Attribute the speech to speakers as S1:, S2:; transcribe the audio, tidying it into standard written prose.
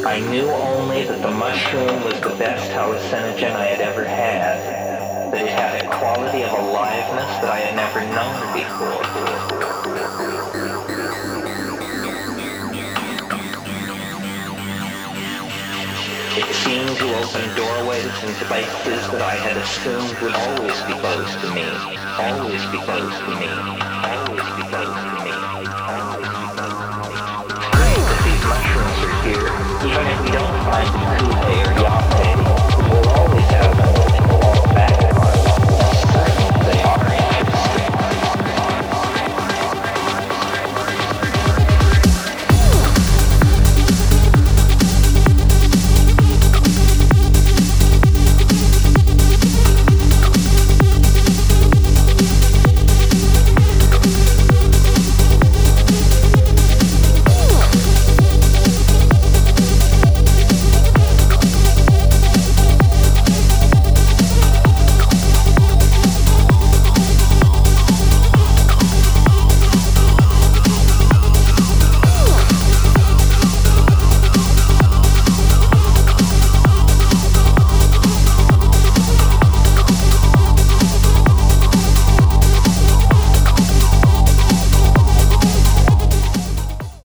S1: I knew only that the mushroom was the best hallucinogen I had ever had, that it had a quality of aliveness that I had never known before. It seemed to open doorways into places that I had assumed would always be closed to me, always be closed to me, always be closed to me, always be closed to me. Great that these mushrooms are here, even if we don't find them who they are